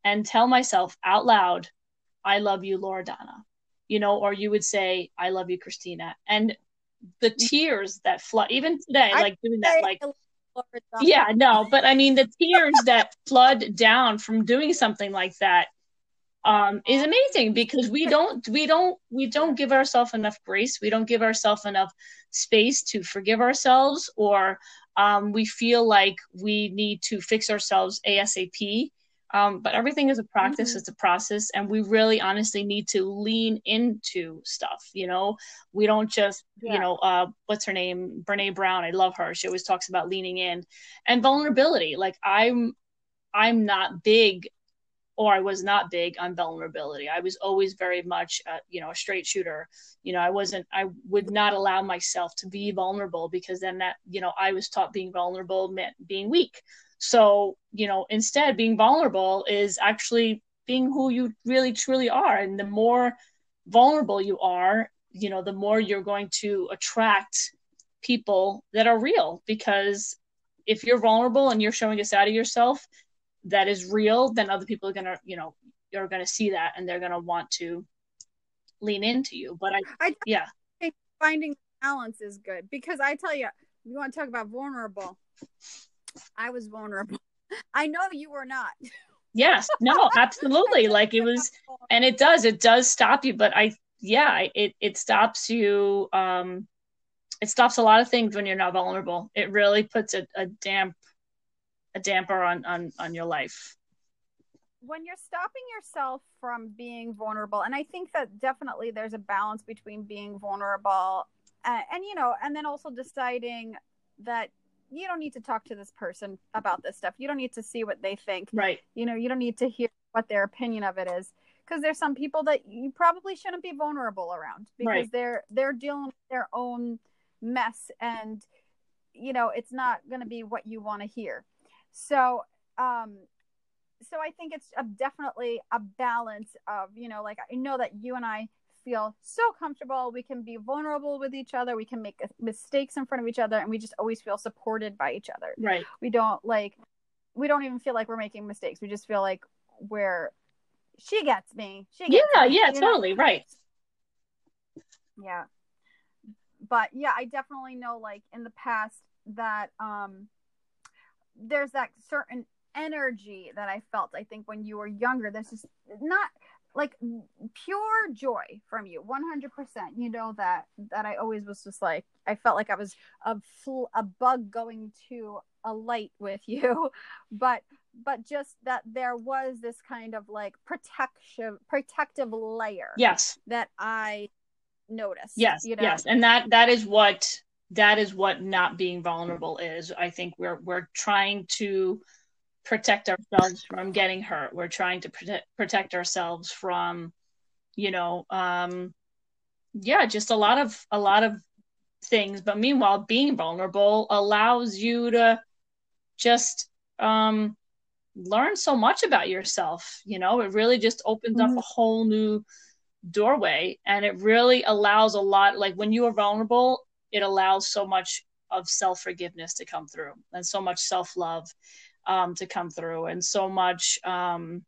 Speaker 3: and tell myself out loud, I love you, Loredana, you know, or you would say, I love you, Christina. And the tears that flood, even today,
Speaker 2: I
Speaker 3: like doing that, like,
Speaker 2: Loredana.
Speaker 3: yeah, no, but I mean, the tears that flood down from doing something like that um, is amazing, because we don't, we don't, we don't give ourselves enough grace. We don't give ourselves enough space to forgive ourselves, or um, we feel like we need to fix ourselves ASAP. Um, but everything is a practice, mm-hmm. It's a process, and we really honestly need to lean into stuff. You know, we don't just, yeah. you know, uh, what's her name? Brene Brown. I love her. She always talks about leaning in and vulnerability. Like I'm, I'm not big, or I was not big on vulnerability. I was always very much, uh, you know, a straight shooter. You know, I wasn't, I would not allow myself to be vulnerable, because then that, you know, I was taught being vulnerable meant being weak. So, you know, instead being vulnerable is actually being who you really truly are. And the more vulnerable you are, you know, the more you're going to attract people that are real, because if you're vulnerable and you're showing a side of yourself that is real, then other people are going to, you know, you're going to see that, and they're going to want to lean into you. But I,
Speaker 2: I
Speaker 3: yeah,
Speaker 2: think finding balance is good, because I tell you, you want to talk about vulnerable. I was vulnerable. I know you were not.
Speaker 3: Yes, no, absolutely. Like it was, and it does, it does stop you. But I, yeah, it, it stops you. Um, it stops a lot of things when you're not vulnerable. It really puts a, a damp, a damper on, on, on your life.
Speaker 2: When you're stopping yourself from being vulnerable, and I think that definitely there's a balance between being vulnerable and, and you know, and then also deciding that you don't need to talk to this person about this stuff. You don't need to see what they think.
Speaker 3: Right.
Speaker 2: You know, you don't need to hear what their opinion of it is, because there's some people that you probably shouldn't be vulnerable around, because right. they're they're dealing with their own mess, and you know, it's not going to be what you want to hear. So, um, so I think it's a, definitely a balance of, you know, like I know that you and I feel so comfortable. We can be vulnerable with each other. We can make mistakes in front of each other, and we just always feel supported by each other.
Speaker 3: Right.
Speaker 2: We don't like, we don't even feel like we're making mistakes. We just feel like we're, she gets me. She gets
Speaker 3: yeah,
Speaker 2: me,
Speaker 3: yeah, totally. Know? Right.
Speaker 2: Yeah. But yeah, I definitely know, like in the past, that um, there's that certain energy that I felt, I think when you were younger, this is not like pure joy from you, one hundred percent. You know, that that I always was just like, I felt like I was a fl- a bug going to a light with you, but but just that there was this kind of like protection protective layer.
Speaker 3: Yes.
Speaker 2: That I noticed.
Speaker 3: Yes.
Speaker 2: You know?
Speaker 3: Yes. And that that is what that is what not being vulnerable is. I think we're we're trying to protect ourselves from getting hurt. We're trying to protect protect ourselves from, you know, um, yeah, just a lot of a lot of things. But meanwhile, being vulnerable allows you to just um, learn so much about yourself. You know, it really just opens mm-hmm. up a whole new doorway, and it really allows a lot. Like when you are vulnerable, it allows so much of self-forgiveness to come through, and so much self-love Um, to come through, and so much, um,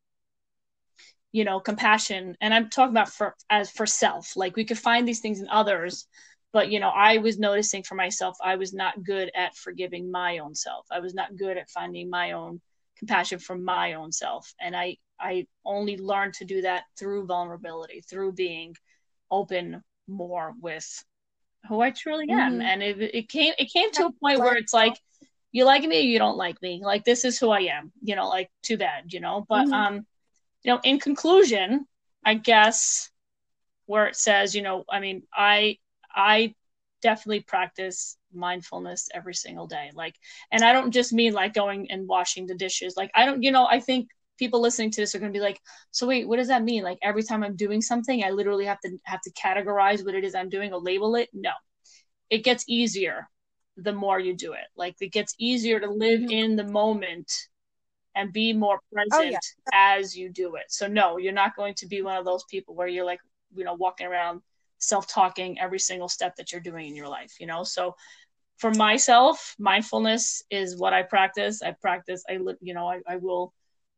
Speaker 3: you know, compassion. And I'm talking about for as for self. Like we could find these things in others, but you know, I was noticing for myself, I was not good at forgiving my own self. I was not good at finding my own compassion for my own self, and I I only learned to do that through vulnerability, through being open more with who I truly am. Mm-hmm. And it, it came it came to a point where it's like, you like me or you don't like me. Like, this is who I am, you know, like, too bad, you know. But, mm-hmm. um, you know, in conclusion, I guess where it says, you know, I mean, I, I definitely practice mindfulness every single day. Like, and I don't just mean like going and washing the dishes. Like, I don't, you know, I think people listening to this are going to be like, so wait, what does that mean? Like every time I'm doing something, I literally have to have to categorize what it is I'm doing or label it. No, it gets easier the more you do it. Like it gets easier to live in the moment and be more present oh, yeah. as you do it. So no, you're not going to be one of those people where you're like, you know, walking around self-talking every single step that you're doing in your life, you know? So for myself, mindfulness is what I practice. I practice, I, you know, I, I will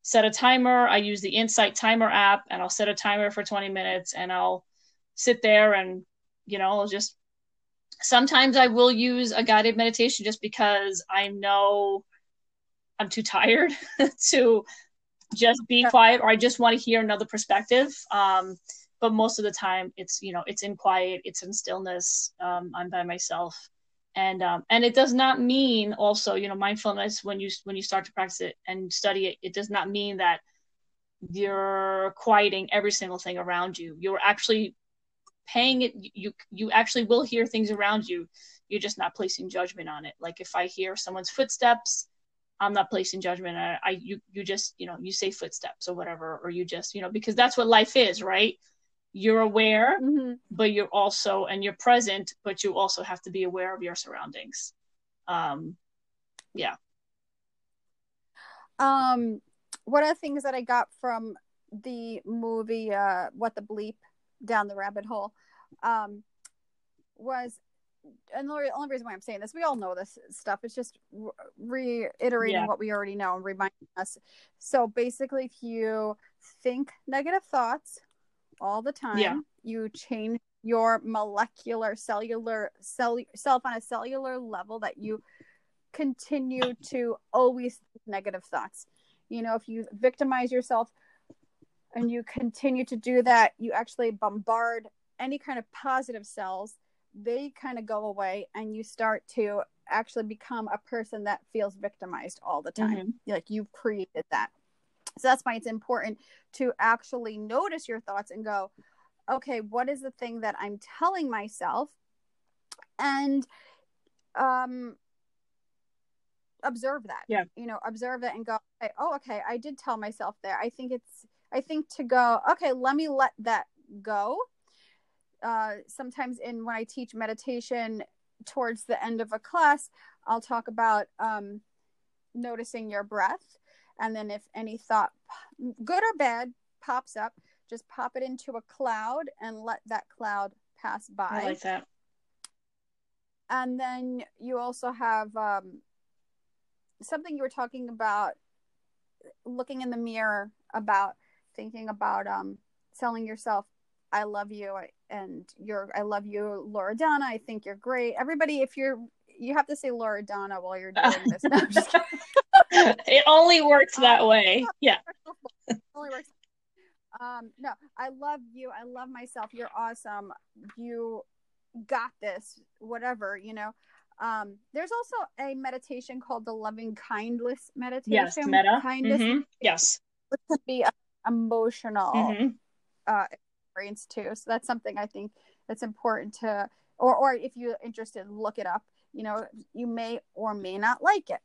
Speaker 3: set a timer. I use the Insight Timer app, and I'll set a timer for twenty minutes, and I'll sit there and, you know, I'll just, sometimes I will use a guided meditation just because I know I'm too tired to just be quiet, or I just want to hear another perspective. Um, but most of the time it's, you know, it's in quiet, it's in stillness. Um, I'm by myself. And, um, and it does not mean also, you know, mindfulness, when you, when you start to practice it and study it, it does not mean that you're quieting every single thing around you. You're actually paying it. You, you actually will hear things around you. You're just not placing judgment on it. Like if I hear someone's footsteps, I'm not placing judgment on it. I, you, you just, you know, you say footsteps or whatever, or you just, you know, because that's what life is, right? You're aware, mm-hmm. but you're also, and you're present, but you also have to be aware of your surroundings. Um, yeah.
Speaker 2: Um, one of the things that I got from the movie, uh, What the Bleep, Down the Rabbit Hole, um, was, and the only reason why I'm saying this, we all know this stuff. It's just re- reiterating yeah. what we already know and reminding us. So basically, if you think negative thoughts all the time, yeah. you change your molecular cellular cell, self on a cellular level, that you continue to always think negative thoughts. You know, if you victimize yourself and you continue to do that, you actually bombard any kind of positive cells. They kind of go away, and you start to actually become a person that feels victimized all the time. Mm-hmm. Like you've created that. So that's why it's important to actually notice your thoughts and go, okay, what is the thing that I'm telling myself? And um, observe that. Yeah. You know, observe it and go, okay, oh, okay, I did tell myself there. I think it's, I think to go, okay, let me let that go. Uh, sometimes in when I teach meditation towards the end of a class, I'll talk about um, noticing your breath. And then if any thought, good or bad, pops up, just pop it into a cloud and let that cloud pass by.
Speaker 3: I like that.
Speaker 2: And then you also have um, something you were talking about, looking in the mirror, about thinking about um, telling yourself, I love you, and you're, I love you, Loredana. I think you're great. Everybody, if you're, you have to say Loredana while you're doing this. No, I'm just kidding.
Speaker 3: It only works that way. Yeah.
Speaker 2: It only works. Um, no, I love you. I love myself. You're awesome. You got this, whatever, you know. Um, there's also a meditation called the loving kindness meditation.
Speaker 3: Yes, metta.
Speaker 2: Kindness.
Speaker 3: Mm-hmm. Yes.
Speaker 2: Which could be emotional mm-hmm. uh, experience too. So that's something I think that's important to, or, or if you're interested, look it up. You know, you may or may not like it.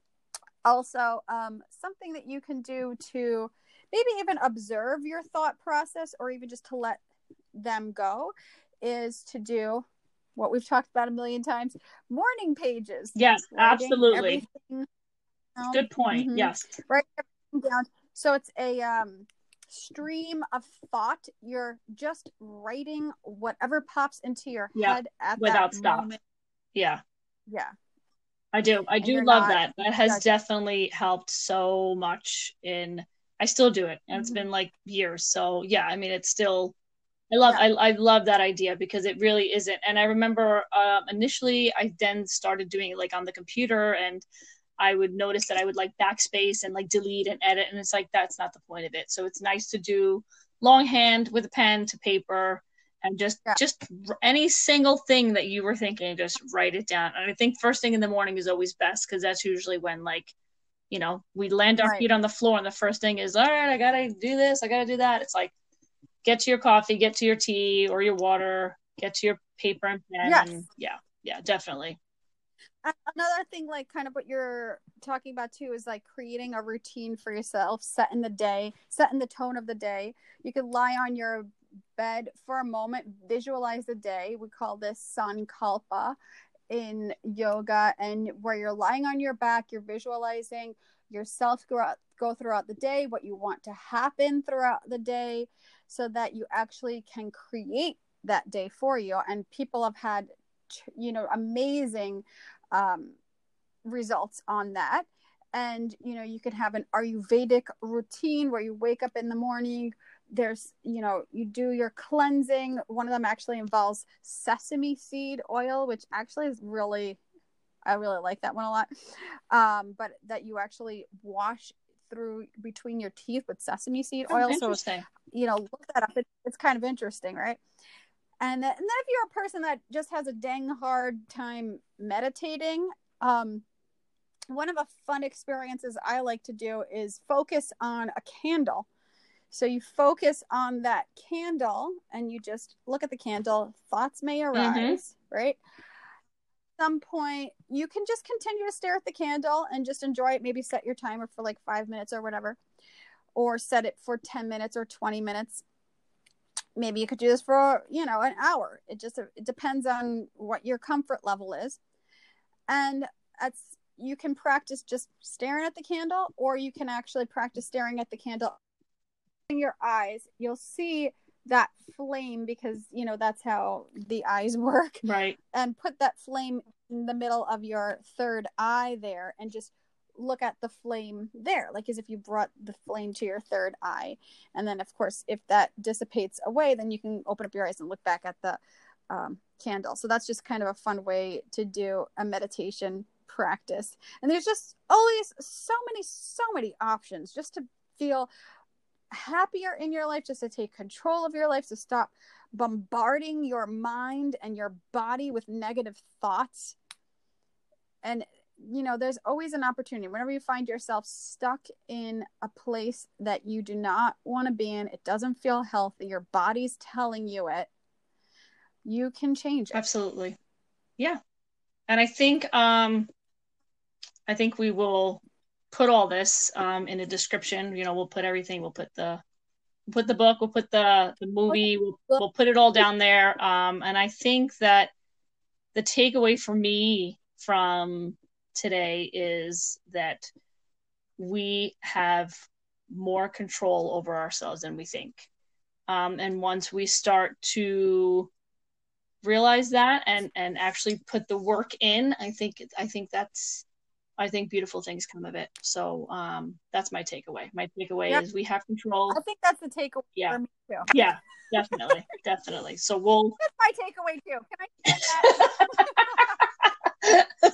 Speaker 2: Also, um, something that you can do to maybe even observe your thought process, or even just to let them go, is to do what we've talked about a million times, morning pages.
Speaker 3: Yes, absolutely.
Speaker 2: Down.
Speaker 3: Good point. Mm-hmm. Yes.
Speaker 2: Write everything down. So it's a um, stream of thought. You're just writing whatever pops into your
Speaker 3: yeah.
Speaker 2: head at
Speaker 3: without
Speaker 2: that
Speaker 3: stop.
Speaker 2: moment.
Speaker 3: Yeah.
Speaker 2: Yeah.
Speaker 3: I do. I do love that. That has judging. definitely helped so much in, I still do it. And mm-hmm. it's been like years. So yeah, I mean, it's still, I love, yeah. I, I love that idea, because it really isn't. And I remember uh, initially I then started doing it like on the computer, and I would notice that I would like backspace and like delete and edit. And it's like, that's not the point of it. So it's nice to do longhand with a pen to paper, and just, yeah. just any single thing that you were thinking, just write it down. And I think first thing in the morning is always best, because that's usually when, like, you know, we land our right. feet on the floor, and the first thing is, all right, I got to do this. I got to do that. It's like, get to your coffee, get to your tea or your water, get to your paper and pen. Yes. And yeah, yeah, definitely.
Speaker 2: Another thing, like kind of what you're talking about too, is like creating a routine for yourself, setting the day, setting the tone of the day. You could lie on your bed for a moment, visualize the day. We call this sankalpa in yoga, and where you're lying on your back, you're visualizing yourself go, out, go throughout the day, what you want to happen throughout the day, so that you actually can create that day for you. And people have had, you know, amazing um, results on that. And, you know, you can have an Ayurvedic routine where you wake up in the morning. There's, you know, you do your cleansing. One of them actually involves sesame seed oil, which actually is really, I really like that one a lot. Um, but that you actually wash through between your teeth with sesame seed oil.
Speaker 3: Oh, interesting.
Speaker 2: So, you know, look that up. It, it's kind of interesting, right? And, th- and then if you're a person that just has a dang hard time meditating, um, one of the fun experiences I like to do is focus on a candle. So you focus on that candle and you just look at the candle. Thoughts may arise, mm-hmm. right? At some point, you can just continue to stare at the candle and just enjoy it. Maybe set your timer for like five minutes or whatever, or set it for ten minutes or twenty minutes. Maybe you could do this for, you know, an hour. It just, it depends on what your comfort level is. And that's, you can practice just staring at the candle, or you can actually practice staring at the candle in your eyes. You'll see that flame, because, you know, that's how the eyes work.
Speaker 3: Right.
Speaker 2: And put that flame in the middle of your third eye there and just look at the flame there, like as if you brought the flame to your third eye. And then, of course, if that dissipates away, then you can open up your eyes and look back at the um, candle. So that's just kind of a fun way to do a meditation practice. And there's just always so many so many options just to feel happier in your life, just to take control of your life, to stop bombarding your mind and your body with negative thoughts. And you know, there's always an opportunity whenever you find yourself stuck in a place that you do not want to be in. It doesn't feel healthy, your body's telling you it, you can change it.
Speaker 3: Absolutely. Yeah. And I think um I think we will put all this um, in a description. You know, we'll put everything. We'll put the we'll put the book. We'll put the the movie. We'll, we'll put it all down there. Um, and I think that the takeaway for me from today is that we have more control over ourselves than we think. Um, and once we start to realize that and and actually put the work in, I think I think that's. I think beautiful things come of it. So um, that's my takeaway. My takeaway yep. is we have control.
Speaker 2: I think that's the takeaway
Speaker 3: yeah.
Speaker 2: for me too.
Speaker 3: Yeah, definitely. definitely. So we'll.
Speaker 2: That's my takeaway too. Can I say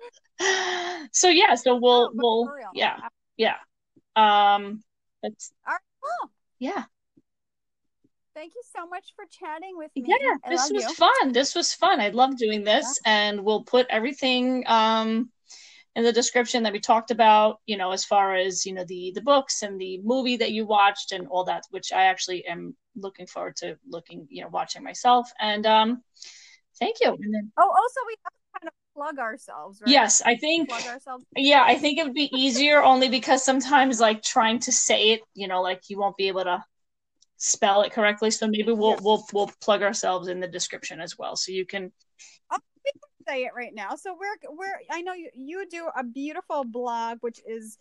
Speaker 3: that? So yeah, so we'll,
Speaker 2: oh,
Speaker 3: we'll, yeah, yeah. Um, that's,
Speaker 2: all right, cool.
Speaker 3: Yeah.
Speaker 2: Thank you so much for chatting with me.
Speaker 3: Yeah,
Speaker 2: I
Speaker 3: this was
Speaker 2: you.
Speaker 3: fun. This was fun. I love doing this, yeah. And we'll put everything, um, in the description that we talked about, you know, as far as, you know, the, the books and the movie that you watched and all that, which I actually am looking forward to looking, you know, watching myself. And um, thank you. And then,
Speaker 2: oh, also we have to kind of plug ourselves, right?
Speaker 3: Yes, I think,
Speaker 2: plug ourselves.
Speaker 3: Yeah, I think it would be easier only because sometimes like trying to say it, you know, like you won't be able to spell it correctly. So maybe we'll, yeah. we'll, we'll plug ourselves in the description as well. So you can,
Speaker 2: oh, say it right now. So we're we're I know you you do a beautiful blog which is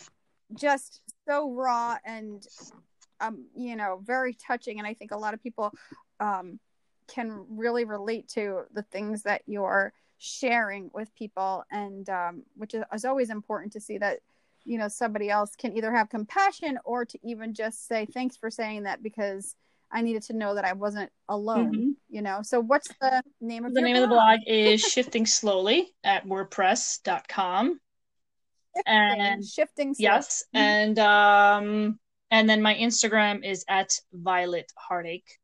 Speaker 2: just so raw and um you know very touching, and I think a lot of people um can really relate to the things that you're sharing with people, and um which is, is always important to see that you know somebody else can either have compassion or to even just say thanks for saying that, because I needed to know that I wasn't alone, mm-hmm. you know? So what's the name of
Speaker 3: the
Speaker 2: your
Speaker 3: name
Speaker 2: blog?
Speaker 3: of the blog is Shifting Slowly at wordpress dot com.
Speaker 2: Shifting,
Speaker 3: and
Speaker 2: shifting slowly.
Speaker 3: Yes. Mm-hmm. And, um, and then my Instagram is at Violet Heartache.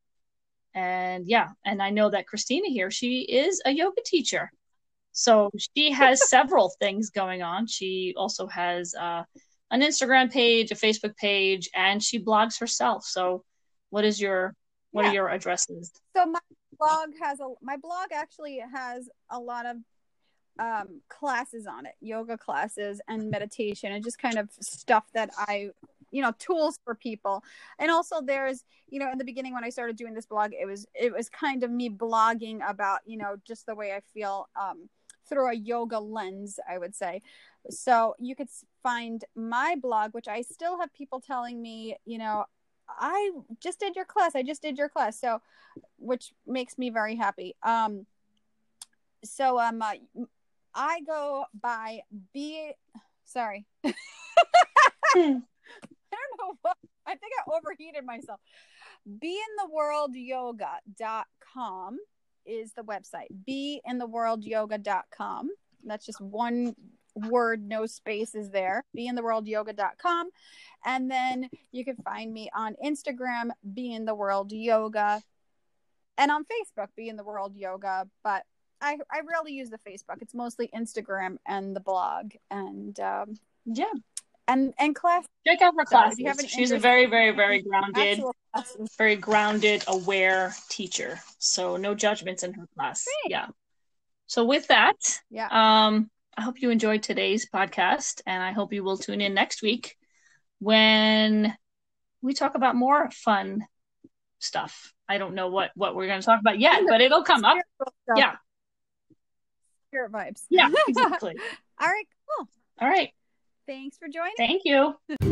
Speaker 3: And yeah. And I know that Christina here, she is a yoga teacher. So she has several things going on. She also has, uh, an Instagram page, a Facebook page, and she blogs herself. So What is your, what yeah. are your addresses?
Speaker 2: So my blog has a, my blog actually has a lot of um, classes on it, yoga classes and meditation and just kind of stuff that I, you know, tools for people. And also there's, you know, in the beginning when I started doing this blog, it was, it was kind of me blogging about, you know, just the way I feel um, through a yoga lens, I would say. So you could find my blog, which I still have people telling me, you know, I just did your class. I just did your class. So, which makes me very happy. Um, so, um, uh, I go by B Sorry.
Speaker 3: Hmm.
Speaker 2: I don't know what. I think I overheated myself. be in the world yoga dot com is the website. be in the world yoga dot com. That's just one word, no spaces there. be in the world yoga dot com. And then you can find me on Instagram, Be in the World Yoga, and on Facebook, Be in the World Yoga. But I, I rarely use the Facebook. It's mostly Instagram and the blog. And um,
Speaker 3: yeah.
Speaker 2: And and class.
Speaker 3: Check out her classes.
Speaker 2: You have an
Speaker 3: She's a very, very, very grounded,
Speaker 2: actual classes.
Speaker 3: very grounded, aware teacher. So no judgments in her class.
Speaker 2: Great.
Speaker 3: Yeah. So with that,
Speaker 2: Yeah.
Speaker 3: um, I hope you enjoyed today's podcast, and I hope you will tune in next week when we talk about more fun stuff. I don't know what, what we're going to talk about yet, but it'll come up. Yeah.
Speaker 2: Spirit vibes.
Speaker 3: Yeah, exactly.
Speaker 2: All right, cool.
Speaker 3: All right.
Speaker 2: Thanks for joining.
Speaker 3: Thank you.